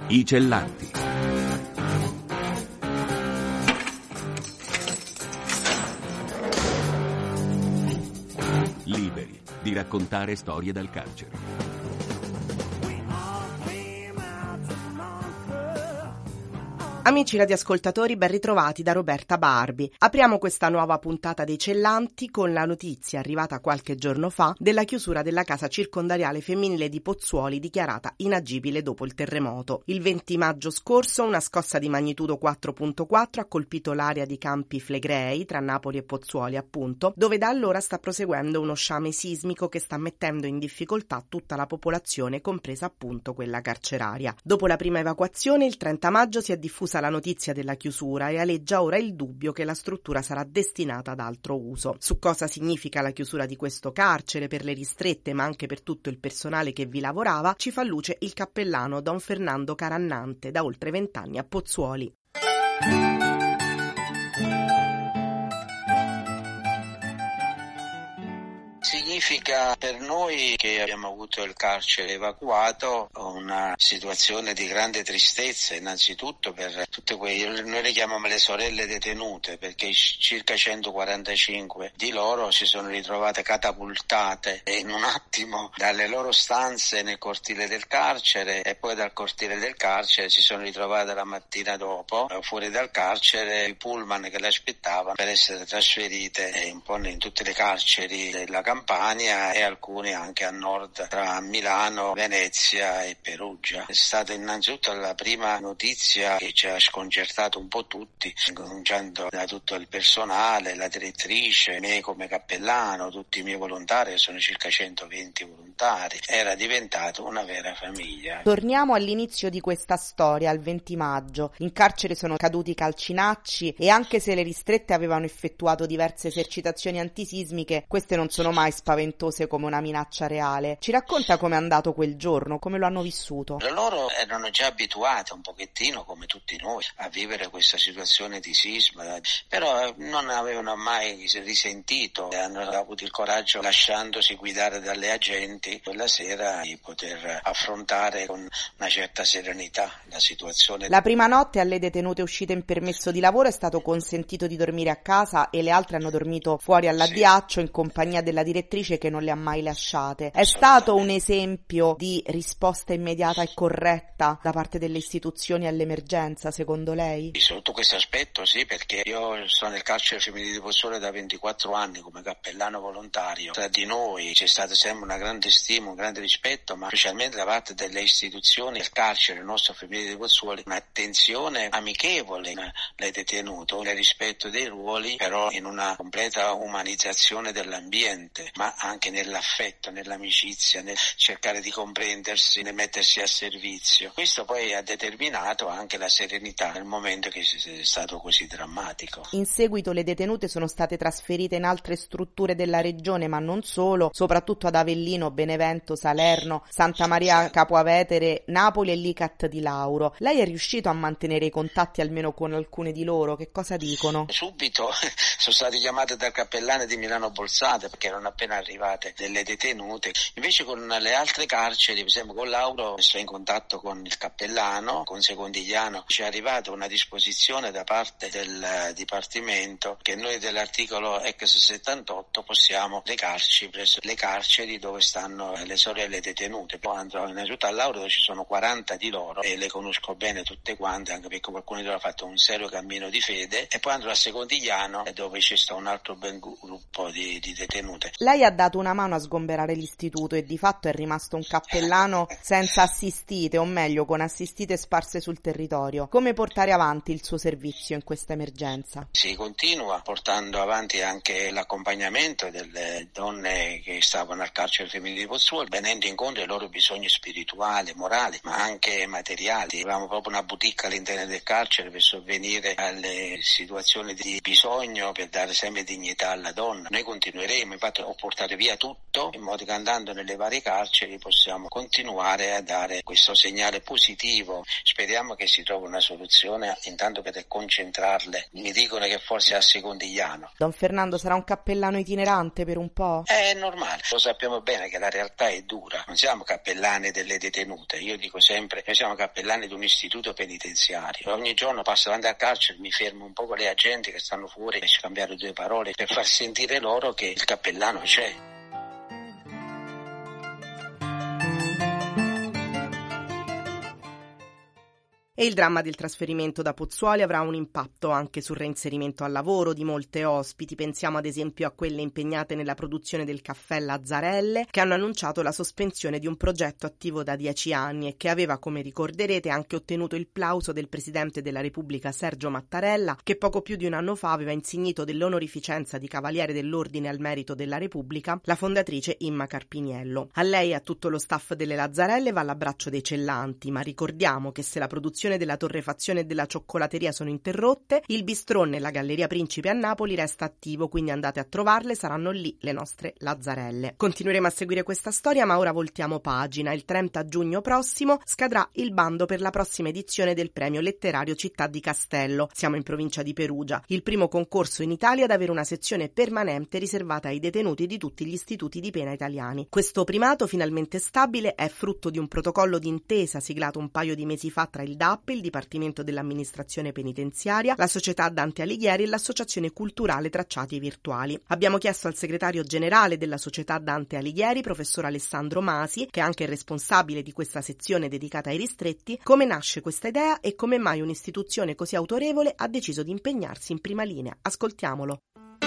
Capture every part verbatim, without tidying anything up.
I Cellanti. Liberi di raccontare storie dal carcere. Amici radioascoltatori, ben ritrovati da Roberta Barbi. Apriamo questa nuova puntata dei Cellanti con la notizia arrivata qualche giorno fa della chiusura della casa circondariale femminile di Pozzuoli dichiarata inagibile dopo il terremoto. Il venti maggio scorso una scossa di magnitudo quattro virgola quattro ha colpito l'area di Campi Flegrei, tra Napoli e Pozzuoli appunto, dove da allora sta proseguendo uno sciame sismico che sta mettendo in difficoltà tutta la popolazione, compresa appunto quella carceraria. Dopo la prima evacuazione, il trenta maggio si è diffusa la notizia della chiusura e aleggia ora il dubbio che la struttura sarà destinata ad altro uso. Su cosa significa la chiusura di questo carcere per le ristrette ma anche per tutto il personale che vi lavorava ci fa luce il cappellano Don Fernando Carannante, da oltre vent'anni a Pozzuoli. Significa per noi che abbiamo avuto il carcere evacuato una situazione di grande tristezza, innanzitutto per tutte quelle, noi le chiamiamo le sorelle detenute, perché circa centoquarantacinque di loro si sono ritrovate catapultate in un attimo dalle loro stanze nel cortile del carcere e poi dal cortile del carcere si sono ritrovate la mattina dopo fuori dal carcere i pullman che le aspettavano per essere trasferite un po' in tutte le carceri della Campania e alcuni anche a nord tra Milano, Venezia e Perugia. È stata innanzitutto la prima notizia che ci ha sconcertato un po' tutti, cominciando da tutto il personale, la direttrice, me come cappellano, tutti i miei volontari, sono circa centoventi volontari. Era diventato una vera famiglia. Torniamo all'inizio di questa storia, al venti maggio. In carcere sono caduti calcinacci e anche se le ristrette avevano effettuato diverse esercitazioni antisismiche, queste non sono mai spaventose come una minaccia reale. Ci racconta com'è andato quel giorno, come lo hanno vissuto? Loro erano già abituati un pochettino, come tutti noi, a vivere questa situazione di sisma, però non avevano mai risentito, hanno avuto il coraggio, lasciandosi guidare dalle agenti, quella sera di poter affrontare con una certa serenità la situazione. La prima notte alle detenute uscite in permesso di lavoro è stato consentito di dormire a casa e le altre hanno dormito fuori all'addiaccio, sì, in compagnia della direttrice che non le ha mai lasciate. È stato un esempio di risposta immediata e corretta da parte delle istituzioni all'emergenza, secondo lei? Sotto questo aspetto sì, perché io sono nel carcere femminile di Pozzuoli da ventiquattro anni come cappellano volontario. Tra di noi c'è stato sempre una grande stima, un grande rispetto, ma specialmente da parte delle istituzioni del carcere, il nostro femminile di Pozzuoli, un'attenzione amichevole alle detenute, nel rispetto dei ruoli, però in una completa umanizzazione dell'ambiente, ma anche nell'affetto, nell'amicizia, nel cercare di comprendersi, nel mettersi a servizio. Questo poi ha determinato anche la serenità nel momento che è stato così drammatico. In seguito le detenute sono state trasferite in altre strutture della regione, ma non solo, soprattutto ad Avellino, Benevento, Salerno, Santa Maria Capua Vetere, Napoli e l'I C A T di Lauro. Lei è riuscito a mantenere i contatti almeno con alcune di loro? Che cosa dicono? Subito sono state chiamate dal cappellano di Milano Bolzate perché erano appena arrivate delle detenute. Invece con le altre carceri, per esempio con Lauro, sono in contatto con il cappellano, con Secondigliano. Ci è arrivata una disposizione da parte del Dipartimento che noi dell'articolo ex settantotto possiamo recarci presso le carceri dove stanno le sorelle detenute. Poi andrò innanzitutto a Lauro dove ci sono quaranta di loro e le conosco bene tutte quante, anche perché qualcuno di loro ha fatto un serio cammino di fede, e poi andrò a Secondigliano dove ci sta un altro ben gruppo di, di detenute. Lei ha dato una mano a sgomberare l'istituto e di fatto è rimasto un cappellano senza assistite, o meglio con assistite sparse sul territorio. Come portare avanti il suo servizio in questa emergenza? Si continua portando avanti anche l'accompagnamento delle donne che stavano al carcere femminile di Pozzuoli, venendo incontro ai loro bisogni spirituali, morali, ma anche materiali. Avevamo proprio una boutique all'interno del carcere per sovvenire alle situazioni di bisogno, per dare sempre dignità alla donna. Noi continueremo, infatti ho portato buttare via tutto, in modo che andando nelle varie carceri possiamo continuare a dare questo segnale positivo. Speriamo che si trovi una soluzione, intanto per concentrarle. Mi dicono che forse a Secondigliano. Don Fernando sarà un cappellano itinerante per un po'? È normale, lo sappiamo bene che la realtà è dura, non siamo cappellani delle detenute, io dico sempre noi siamo cappellani di un istituto penitenziario. Ogni giorno passo davanti al carcere, mi fermo un po' con le agenti che stanno fuori per scambiare due parole, per far sentire loro che il cappellano c'è. E il dramma del trasferimento da Pozzuoli avrà un impatto anche sul reinserimento al lavoro di molte ospiti. Pensiamo ad esempio a quelle impegnate nella produzione del caffè Lazzarelle, che hanno annunciato la sospensione di un progetto attivo da dieci anni e che aveva, come ricorderete, anche ottenuto il plauso del Presidente della Repubblica Sergio Mattarella, che poco più di un anno fa aveva insignito dell'onorificenza di Cavaliere dell'Ordine al Merito della Repubblica la fondatrice Imma Carpiniello. A lei e a tutto lo staff delle Lazzarelle va l'abbraccio dei cellanti, ma ricordiamo che se la produzione della torrefazione e della cioccolateria sono interrotte, il bistrò nella Galleria Principe a Napoli resta attivo, quindi andate a trovarle, saranno lì le nostre Lazzarelle. Continueremo a seguire questa storia, ma ora voltiamo pagina. Il trenta giugno prossimo scadrà il bando per la prossima edizione del premio letterario Città di Castello. Siamo in provincia di Perugia, il primo concorso in Italia ad avere una sezione permanente riservata ai detenuti di tutti gli istituti di pena italiani. Questo primato finalmente stabile è frutto di un protocollo d'intesa siglato un paio di mesi fa tra il D A P, il Dipartimento dell'Amministrazione Penitenziaria, la Società Dante Alighieri e l'Associazione Culturale Tracciati Virtuali. Abbiamo chiesto al segretario generale della Società Dante Alighieri, professor Alessandro Masi, che è anche il responsabile di questa sezione dedicata ai ristretti, come nasce questa idea e come mai un'istituzione così autorevole ha deciso di impegnarsi in prima linea. Ascoltiamolo.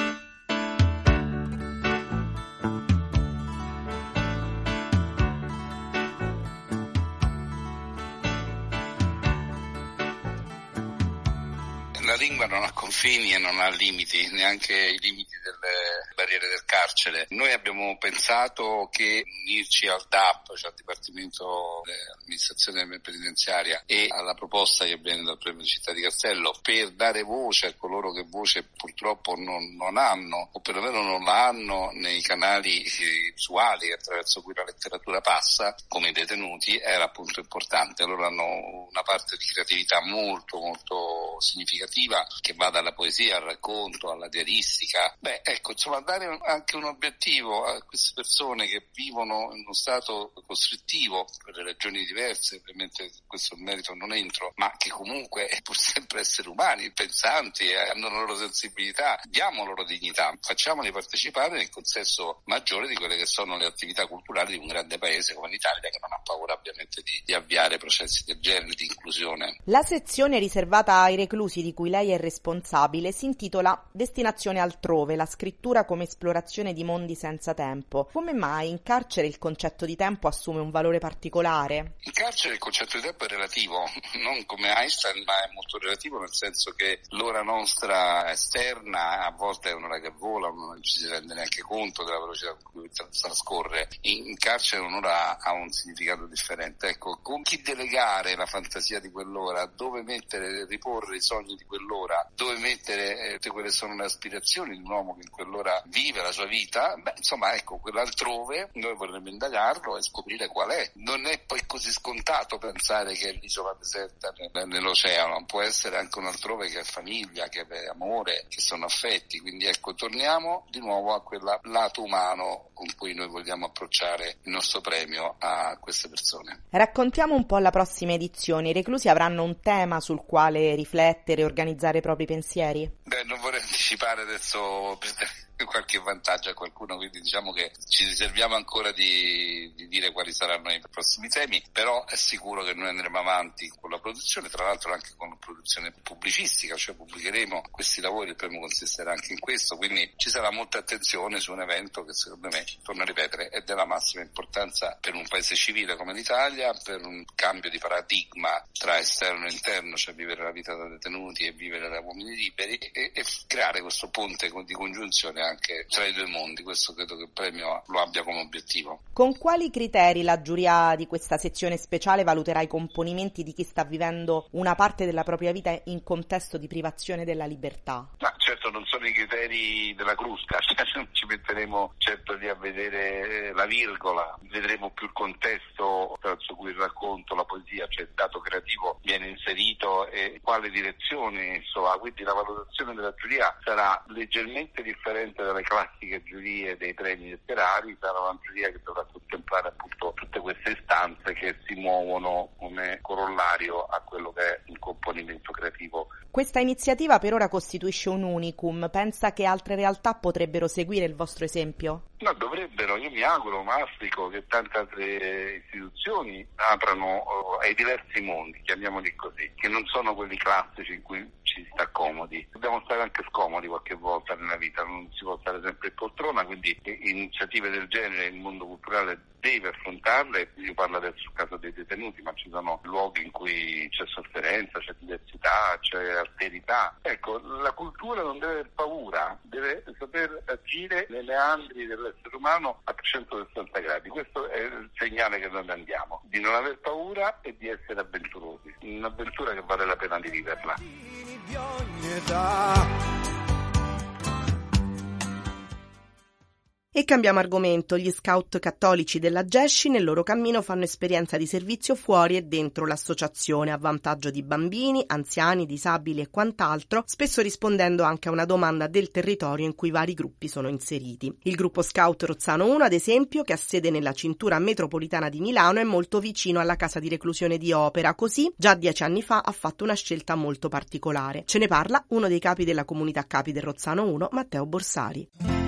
La lingua non ha confini e non ha limiti, neanche i limiti delle barriere del carcere. Noi abbiamo pensato che unirci al D A P, cioè al Dipartimento dell'Amministrazione Penitenziaria, e alla proposta che viene dal Premio Città di Castello per dare voce a coloro che voce purtroppo non, non hanno, o perlomeno non la hanno nei canali usuali attraverso cui la letteratura passa, come i detenuti, era appunto importante. Loro hanno una parte di creatività molto molto significativa, che va dalla poesia al racconto alla diaristica. Beh, ecco, insomma, dare anche un obiettivo a queste persone che vivono in uno stato costrittivo per le ragioni diverse, ovviamente questo merito non entro, ma che comunque è pur sempre esseri umani, pensanti, hanno la loro sensibilità, diamo loro dignità, facciamoli partecipare nel consesso maggiore di quelle che sono le attività culturali di un grande paese come l'Italia, che non ha paura ovviamente di, di avviare processi del genere di inclusione. La sezione riservata ai reclusi di cui lei è responsabile si intitola Destinazione altrove, la scrittura come esplorazione di mondi senza tempo. Come mai in carcere il concetto di tempo assume un valore particolare? In carcere il concetto di tempo è relativo, non come Einstein, ma è molto relativo, nel senso che l'ora nostra esterna a volte è un'ora che vola, non ci si rende neanche conto della velocità con cui trascorre. In, in carcere un'ora ha un significato differente. Ecco, con chi delegare la fantasia di quell'ora, dove mettere, riporre i sogni di quell'ora, dove mettere eh, quelle sono le aspirazioni di un uomo che in quell'ora vive la sua vita, beh, insomma, ecco, quell'altrove noi vorremmo indagarlo e scoprire qual è. Non è poi così scontato pensare che è l'isola deserta nell'oceano, può essere anche un altrove che è famiglia, che è amore, che sono affetti. Quindi ecco, torniamo di nuovo a quel lato umano con cui noi vogliamo approcciare il nostro premio a queste persone. Raccontiamo un po' la prossima edizione. I reclusi avranno un tema sul quale riflettere e organizzare i propri pensieri? Beh, non vorrei anticipare adesso qualche vantaggio a qualcuno, quindi diciamo che ci riserviamo ancora di, di dire quali saranno i prossimi temi, però è sicuro che noi andremo avanti con la produzione, tra l'altro anche con la produzione pubblicistica, cioè pubblicheremo questi lavori, il premio consisterà anche in questo, quindi ci sarà molta attenzione su un evento che secondo me, torno a ripetere, è della massima importanza per un paese civile come l'Italia, per un cambio di paradigma tra esterno e interno, cioè vivere la vita da detenuti e vivere da uomini liberi, e, e creare questo ponte di congiunzione anche tra i due mondi. Questo credo che il premio lo abbia come obiettivo. Con quali criteri la giuria di questa sezione speciale valuterà i componimenti di chi sta vivendo una parte della propria vita in contesto di privazione della libertà? Ma certo non sono i criteri della crusca, cioè non ci metteremo certo lì a vedere la virgola, vedremo più il contesto attraverso cui il racconto, la poesia, cioè il dato creativo viene inserito e quale direzione esso ha, quindi la valutazione della giuria sarà leggermente differente dalle classiche giurie dei premi letterari, sarà una giuria che dovrà contemplare appunto tutte queste istanze che si muovono come corollario a quello che è il componimento creativo. Questa iniziativa per ora costituisce un unicum, pensa che altre realtà potrebbero seguire il vostro esempio? No, dovrebbero, io mi auguro, ma auspico che tante altre istituzioni aprano uh, ai diversi mondi, chiamiamoli così, che non sono quelli classici in cui ci sta comodi. Dobbiamo stare anche scomodi qualche volta nella vita, non si può stare sempre in poltrona, quindi iniziative del genere il mondo culturale deve affrontarle. Io parlo adesso sul caso dei detenuti, ma ci sono luoghi in cui c'è sofferenza, c'è diversità, c'è alterità. Ecco, la cultura non deve aver paura, deve saper agire nei meandri dell'essere umano a trecentosessanta gradi. Questo è il segnale che noi andiamo, di non aver paura e di essere avventurosi. Un'avventura che vale la pena di viverla. E cambiamo argomento. Gli scout cattolici della Gesci nel loro cammino fanno esperienza di servizio fuori e dentro l'associazione a vantaggio di bambini, anziani, disabili e quant'altro, spesso rispondendo anche a una domanda del territorio in cui i vari gruppi sono inseriti. Il gruppo scout Rozzano uno, ad esempio, che ha sede nella cintura metropolitana di Milano, è molto vicino alla casa di reclusione di Opera, così già dieci anni fa ha fatto una scelta molto particolare. Ce ne parla uno dei capi della comunità capi del Rozzano uno, Matteo Borsari.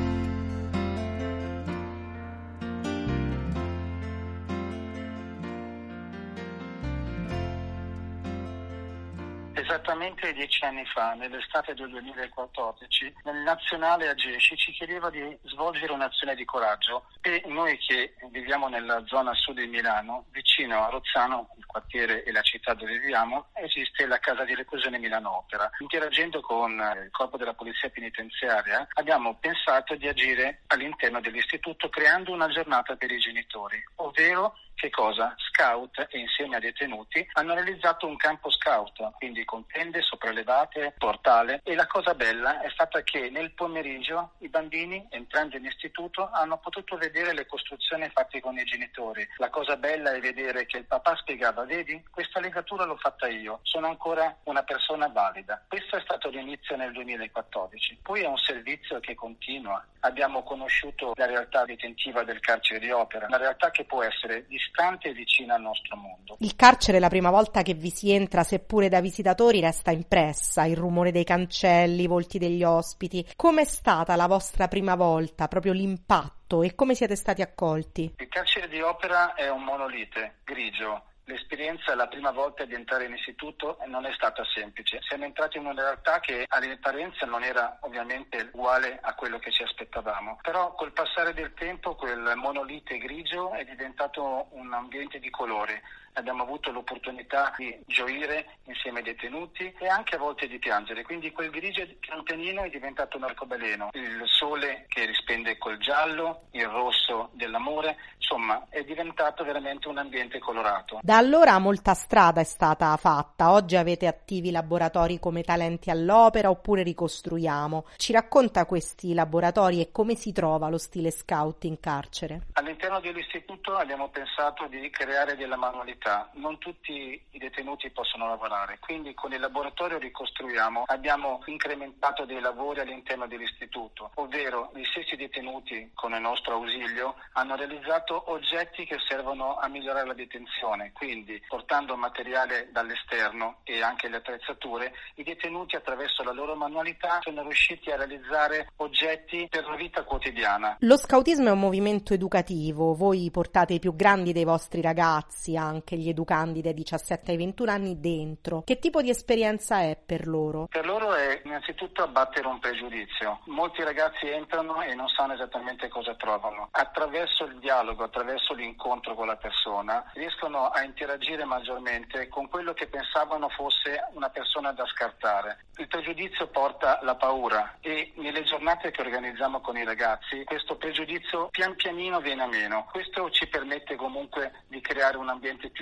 Esattamente dieci anni fa, nell'estate del duemilaquattordici, nel nazionale a Gesci ci chiedeva di svolgere un'azione di coraggio e noi che viviamo nella zona sud di Milano, vicino a Rozzano, il quartiere e la città dove viviamo, esiste la casa di reclusione Milano Opera. Interagendo con il corpo della polizia penitenziaria abbiamo pensato di agire all'interno dell'istituto creando una giornata per i genitori, ovvero che cosa? Scout e insieme a detenuti hanno realizzato un campo scout, quindi con tende sopraelevate, portale, e la cosa bella è stata che nel pomeriggio i bambini, entrando in istituto, hanno potuto vedere le costruzioni fatte con i genitori. La cosa bella è vedere che il papà spiegava: vedi, questa legatura l'ho fatta io, sono ancora una persona valida. Questo è stato l'inizio nel duemilaquattordici. Poi è un servizio che continua. Abbiamo conosciuto la realtà detentiva del carcere di Opera, una realtà che può essere distante e vicina al nostro mondo. Il carcere, la prima volta che vi si entra, seppure da visitatori, resta impressa, il rumore dei cancelli, i volti degli ospiti. Com'è stata la vostra prima volta, proprio l'impatto, e come siete stati accolti? Il carcere di Opera è un monolite grigio. L'esperienza la prima volta di entrare in istituto non è stata semplice. Siamo entrati in una realtà che all'apparenza non era ovviamente uguale a quello che ci aspettavamo, però col passare del tempo quel monolite grigio è diventato un ambiente di colore. Abbiamo avuto l'opportunità di gioire insieme ai detenuti e anche a volte di piangere, quindi quel grigio pian pianino è diventato un arcobaleno, il sole che risplende col giallo, il rosso dell'amore, insomma è diventato veramente un ambiente colorato. Da allora molta strada è stata fatta, oggi avete attivi laboratori come Talenti all'Opera oppure Ricostruiamo. Ci racconta questi laboratori e come si trova lo stile scout in carcere? All'interno dell'istituto abbiamo pensato di creare della manualità. Non tutti i detenuti possono lavorare, quindi con il laboratorio Ricostruiamo abbiamo incrementato dei lavori all'interno dell'istituto, ovvero gli stessi detenuti con il nostro ausilio hanno realizzato oggetti che servono a migliorare la detenzione, quindi portando materiale dall'esterno e anche le attrezzature, i detenuti attraverso la loro manualità sono riusciti a realizzare oggetti per la vita quotidiana. Lo scautismo è un movimento educativo, voi portate i più grandi dei vostri ragazzi, anche gli educandi dai diciassette ai ventuno anni dentro. Che tipo di esperienza è per loro? Per loro è innanzitutto abbattere un pregiudizio. Molti ragazzi entrano e non sanno esattamente cosa trovano. Attraverso il dialogo, attraverso l'incontro con la persona, riescono a interagire maggiormente con quello che pensavano fosse una persona da scartare. Il pregiudizio porta la paura e nelle giornate che organizziamo con i ragazzi questo pregiudizio pian pianino viene a meno. Questo ci permette comunque di creare un ambiente più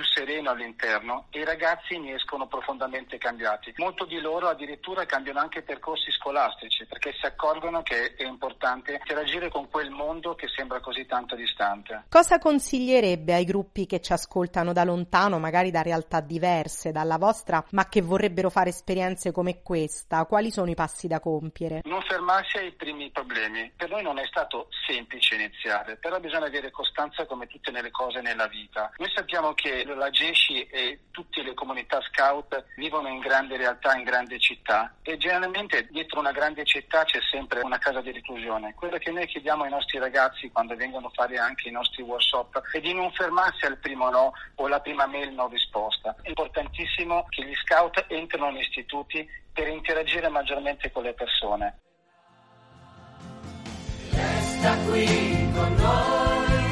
più sereno all'interno e i ragazzi ne escono profondamente cambiati. Molti di loro addirittura cambiano anche percorsi scolastici perché si accorgono che è importante interagire con quel mondo che sembra così tanto distante. Cosa consiglierebbe ai gruppi che ci ascoltano da lontano, magari da realtà diverse dalla vostra, ma che vorrebbero fare esperienze come questa? Quali sono i passi da compiere? Non fermarsi ai primi problemi. Per noi non è stato semplice iniziare, però bisogna avere costanza come tutte le cose nella vita. Noi sappiamo che la Gesci e tutte le comunità scout vivono in grandi realtà, in grandi città e generalmente dietro una grande città c'è sempre una casa di reclusione. Quello che noi chiediamo ai nostri ragazzi quando vengono a fare anche i nostri workshop è di non fermarsi al primo no o la prima mail non risposta. È importantissimo che gli scout entrino negli istituti per interagire maggiormente con le persone. Resta qui con noi.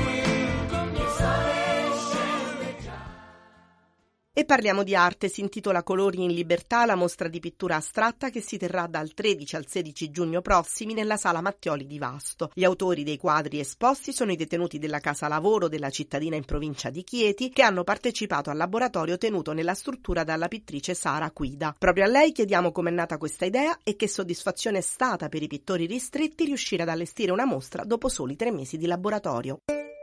E parliamo di arte. Si intitola Colori in libertà, la mostra di pittura astratta che si terrà dal tredici al sedici giugno prossimi nella Sala Mattioli di Vasto. Gli autori dei quadri esposti sono i detenuti della Casa Lavoro della cittadina in provincia di Chieti che hanno partecipato al laboratorio tenuto nella struttura dalla pittrice Sara Quida. Proprio a lei chiediamo com'è nata questa idea e che soddisfazione è stata per i pittori ristretti riuscire ad allestire una mostra dopo soli tre mesi di laboratorio.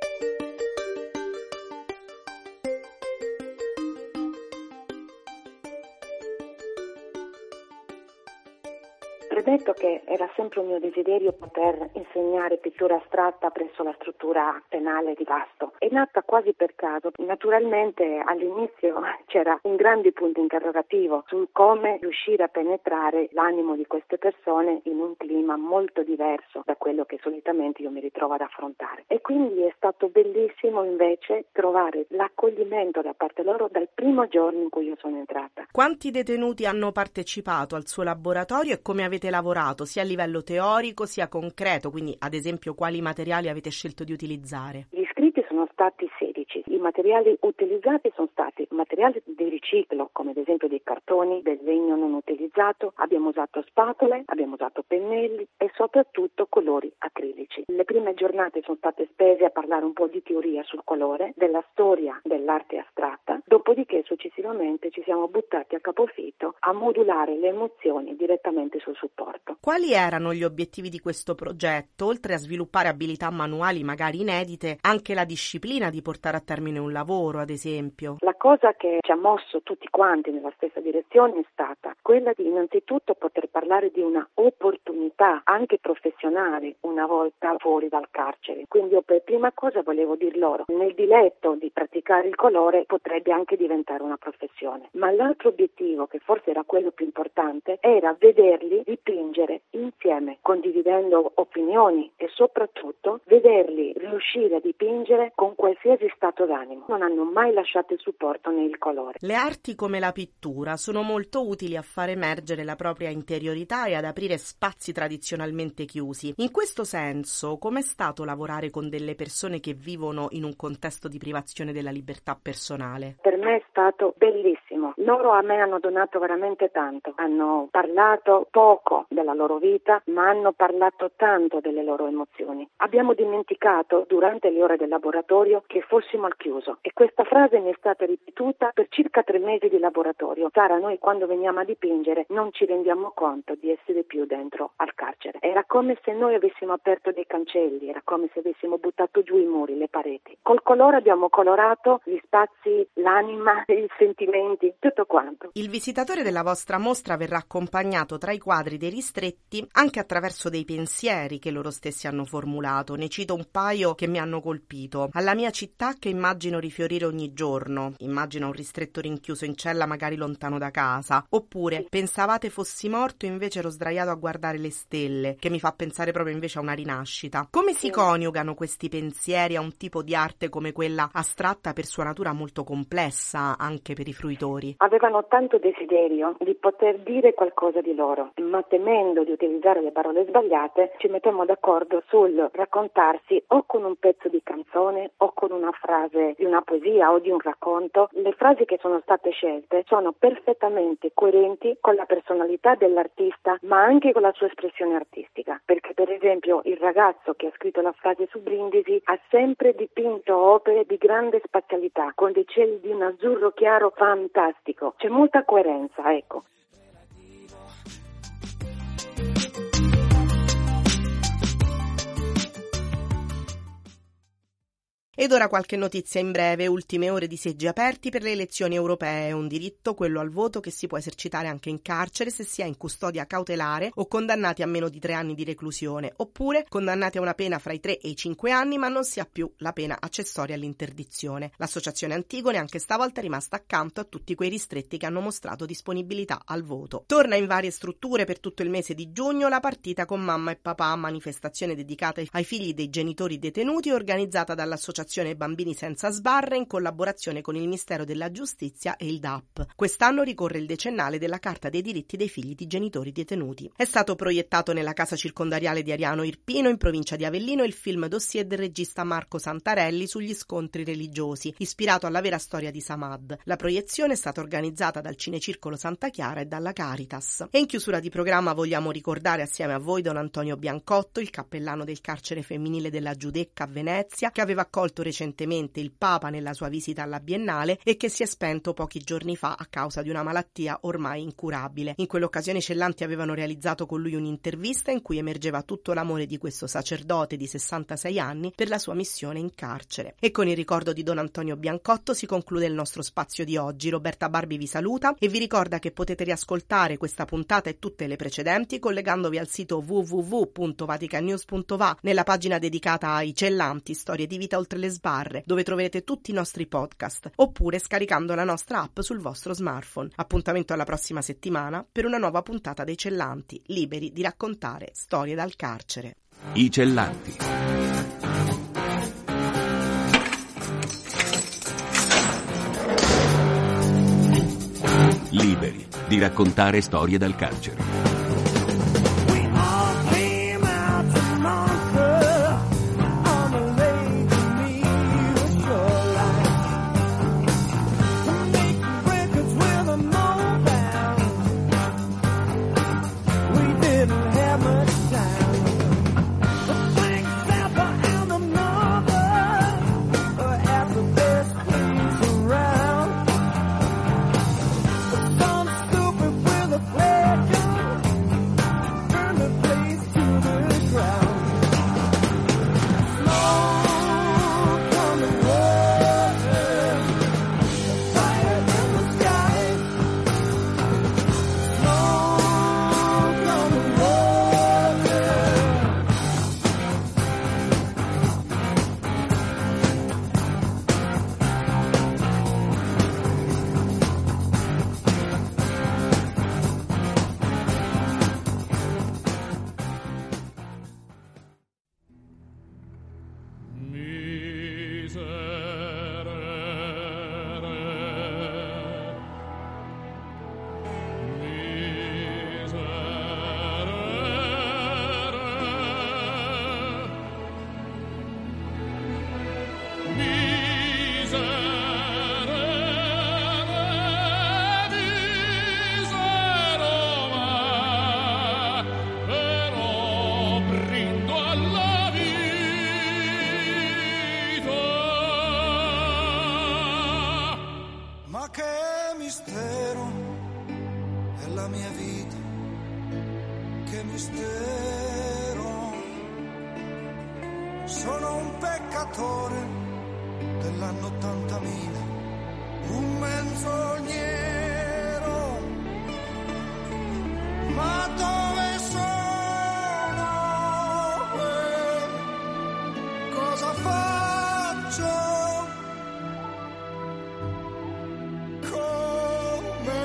Detto che era sempre un mio desiderio poter insegnare pittura astratta presso la struttura penale di Vasto. È nata quasi per caso. Naturalmente all'inizio c'era un grande punto interrogativo su come riuscire a penetrare l'animo di queste persone in un clima molto diverso da quello che solitamente io mi ritrovo ad affrontare. E quindi è stato bellissimo invece trovare l'accoglimento da parte loro dal primo giorno in cui io sono entrata. Quanti detenuti hanno partecipato al suo laboratorio e come avete lavorato sia a livello teorico sia concreto, quindi ad esempio quali materiali avete scelto di utilizzare? Gli iscritti sono stati sedici, i materiali utilizzati sono stati materiali di riciclo come ad esempio dei cartoni, del legno non utilizzato, abbiamo usato spatole, abbiamo usato pennelli e soprattutto colori acrilici. Le prime giornate sono state spese a parlare un po' di teoria sul colore, della storia dell'arte astratta, dopodiché successivamente ci siamo buttati a capofitto a modulare le emozioni direttamente sul supporto. Quali erano gli obiettivi di questo progetto? Oltre a sviluppare abilità manuali magari inedite, anche la disciplina di portare a termine un lavoro, ad esempio? La cosa che ci ha mosso tutti quanti nella stessa direzione è stata quella di innanzitutto poter parlare di una opportunità anche professionale una volta fuori dal carcere. Quindi io per prima cosa volevo dir loro, nel diletto di praticare il colore potrebbe anche diventare una professione. Ma l'altro obiettivo, che forse era quello più importante, era vederli dipingere insieme, condividendo opinioni e soprattutto vederli riuscire a dipingere con qualsiasi stato d'animo. Non hanno mai lasciato il supporto né il colore. Le arti come la pittura sono molto utili a far emergere la propria interiorità e ad aprire spazi tradizionalmente chiusi. In questo senso, com'è stato lavorare con delle persone che vivono in un contesto di privazione della libertà personale? Per me è stato bellissimo. Loro a me hanno donato veramente tanto. Hanno parlato poco della loro vita, ma hanno parlato tanto delle loro emozioni. Abbiamo dimenticato durante le ore del laboratorio che fossimo al chiuso e questa frase mi è stata ripetuta per circa tre mesi di laboratorio. Sara, noi quando veniamo a dipingere non ci rendiamo conto di essere più dentro al carcere. Era come se noi avessimo aperto dei cancelli, era come se avessimo buttato giù i muri, le pareti. Col colore abbiamo colorato gli spazi, l'anima, i sentimenti, tutto quanto. Il visitatore della vostra mostra verrà accompagnato tra i quadri dei ristretti anche attraverso dei pensieri che loro stessi hanno formulato. Ne cito un paio che mi hanno colpito. Alla mia città che immagino rifiorire ogni giorno. Immagino un ristretto rinchiuso in cella magari lontano da casa. Oppure pensavate fossi morto invece ero sdraiato a guardare le stelle, che mi fa pensare proprio invece a una rinascita. Come si coniugano questi pensieri a un tipo di arte come quella astratta per sua natura molto complessa anche per i fruitori? genitori. Avevano tanto desiderio di poter dire qualcosa di loro, ma temendo di utilizzare le parole sbagliate ci mettiamo d'accordo sul raccontarsi o con un pezzo di canzone o con una frase di una poesia o di un racconto. Le frasi che sono state scelte sono perfettamente coerenti con la personalità dell'artista, ma anche con la sua espressione artistica, perché per esempio il ragazzo che ha scritto la frase su Brindisi ha sempre dipinto opere di grande spazialità, con dei cieli di un azzurro chiaro fantastico. C'è molta coerenza, ecco. Ed ora qualche notizia in breve. Ultime ore di seggi aperti per le elezioni europee. Un diritto, quello al voto, che si può esercitare anche in carcere se si è in custodia cautelare o condannati a meno di tre anni di reclusione, oppure condannati a una pena fra i tre e i cinque anni ma non si ha più la pena accessoria all'interdizione. L'associazione Antigone anche stavolta è rimasta accanto a tutti quei ristretti che hanno mostrato disponibilità al voto. Torna in varie strutture per tutto il mese di giugno la partita con mamma e papà, manifestazione dedicata ai figli dei genitori detenuti organizzata dall'associazione Bambini Senza Sbarre in collaborazione con il Ministero della Giustizia e il D A P. Quest'anno ricorre il decennale della Carta dei diritti dei figli di genitori detenuti. È stato proiettato nella casa circondariale di Ariano Irpino, in provincia di Avellino, il film dossier del regista Marco Santarelli sugli scontri religiosi, ispirato alla vera storia di Samad. La proiezione è stata organizzata dal Cinecircolo Santa Chiara e dalla Caritas. E in chiusura di programma vogliamo ricordare assieme a voi Don Antonio Biancotto, il cappellano del carcere femminile della Giudecca a Venezia, che aveva accolto recentemente il Papa nella sua visita alla Biennale e che si è spento pochi giorni fa a causa di una malattia ormai incurabile. In quell'occasione i Cellanti avevano realizzato con lui un'intervista in cui emergeva tutto l'amore di questo sacerdote di sessantasei anni per la sua missione in carcere. E con il ricordo di Don Antonio Biancotto si conclude il nostro spazio di oggi. Roberta Barbi vi saluta e vi ricorda che potete riascoltare questa puntata e tutte le precedenti collegandovi al sito w w w punto vatican news punto v a nella pagina dedicata ai Cellanti, storie di vita oltre le sbarre, dove troverete tutti i nostri podcast, oppure scaricando la nostra app sul vostro smartphone. Appuntamento alla prossima settimana per una nuova puntata dei Cellanti, liberi di raccontare storie dal carcere. I Cellanti. Liberi di raccontare storie dal carcere. Sono un peccatore dell'anno ottantamila, un menzognero, ma dove sono? Eh, cosa faccio? Come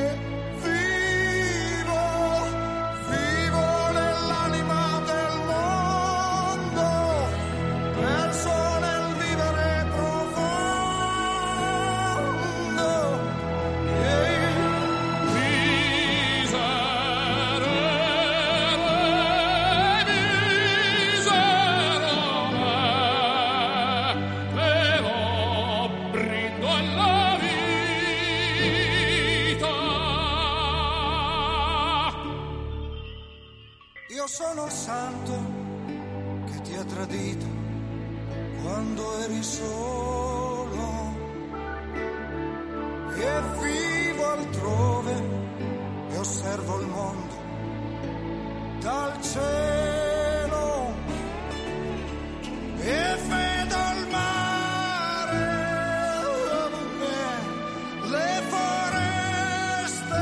vivo? Vivo nell'anima del mondo, perso nel vivere profondo. Io sono il santo che ti ha tradito quando eri solo e vivo altrove e osservo il mondo dal cielo e vedo il mare, le foreste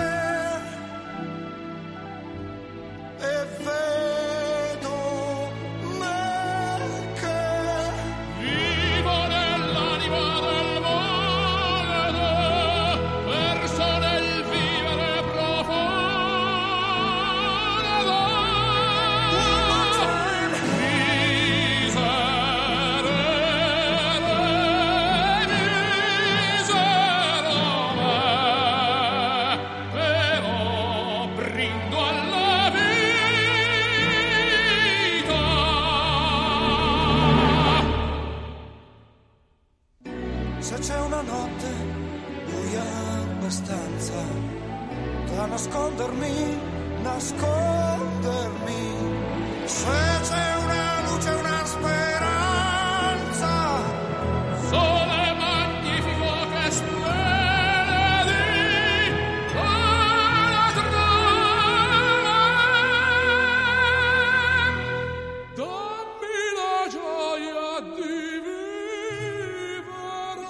e vedo me che vivo nell'anima del mondo, perso nel vivere profondo. Se c'è una notte buia abbastanza da nascondermi, nascondermi. Se c'è una luce, una speranza, Sole magnifico che splende alla trama. Dammi la gioia di vivere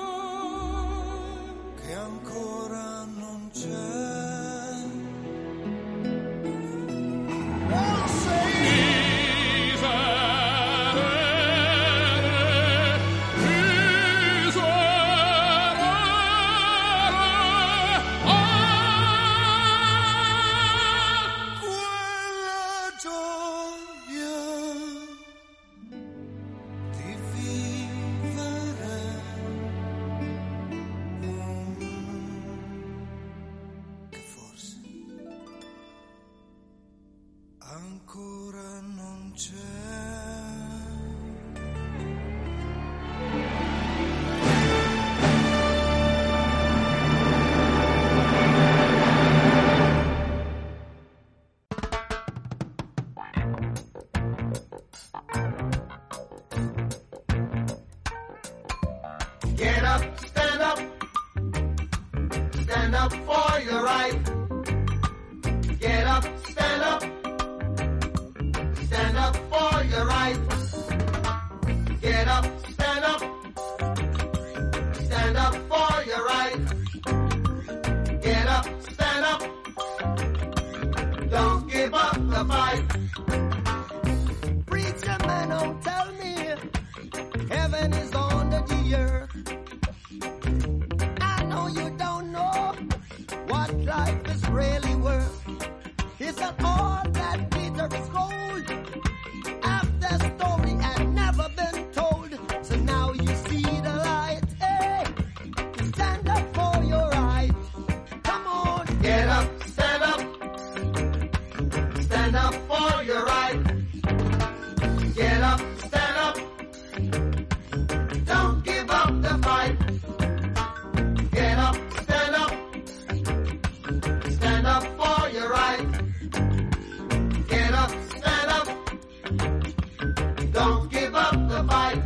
che ancora non c'è. Oh, sei quella gioia di vivere. Mm, che forse ancora non c'è. Get up, stand up, stand up for your right. Get up, stand up, stand up for your right. Get up, stand up, stand up for your right. Get up, stand up, don't give up the fight. Preacher man, don't tell me heaven is under the earth. I know you don't know what life is really worth. It's not all that glitter is gold. Half the story had never been told. So now you see the light. Hey, stand up for your right. Come on. Get up, stand up, stand up for your right. Get up, stand up, don't give up the fight. Get up, stand up, stand up for your right. Get up, stand up, don't give up the fight.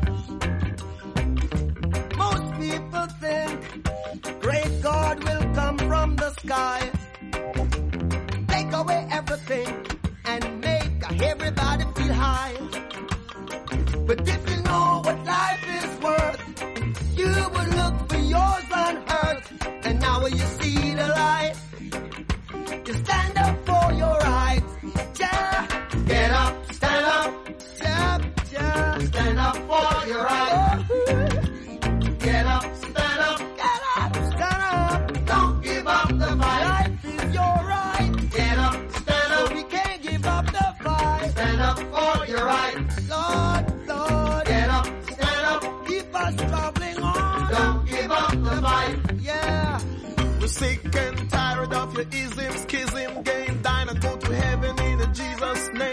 Most people think great God will come from the sky, take away everything and make everybody feel high. But if you know what life is worth, you would look for yours on earth. And now you see the light, you stand up for your rights. Yeah. Get up, stand up, Yeah, yeah. stand up for your right. Get up, stand up, Get up, stand up. don't give up the fight. Life is your right, Get up, stand so up, we can't give up the fight. stand up for your right. Lord, Lord, Get up, stand up, keep us traveling on. don't give up the fight. Yeah. We're sick and tired of your ism, schism, game, dine and go to heaven in Jesus' name.